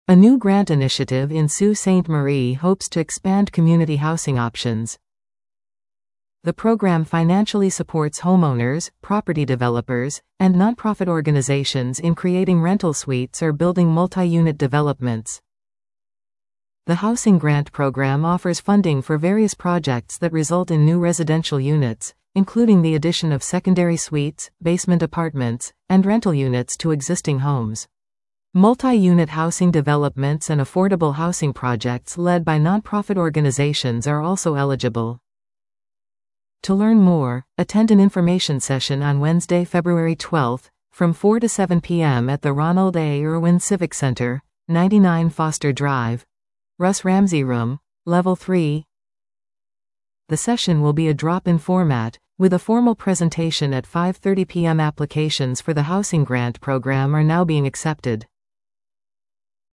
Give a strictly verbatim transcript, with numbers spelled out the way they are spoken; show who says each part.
Speaker 1: A new grant initiative in Sault Ste. Marie hopes to expand community housing options. The program financially supports homeowners, property developers, and nonprofit organizations in creating rental suites or building multi-unit developments. The Housing Grant Program offers funding for various projects that result in new residential units, including the addition of secondary suites, basement apartments, and rental units to existing homes. Multi-unit housing developments and affordable housing projects led by nonprofit organizations are also eligible. To learn more, attend an information session on Wednesday, February twelfth, from four to seven p m at the Ronald A. Irwin Civic Center, ninety-nine Foster Drive, Russ Ramsey Room, Level three. The session will be a drop-in format, with a formal presentation at five thirty p m Applications for the Housing Grant Program are now being accepted.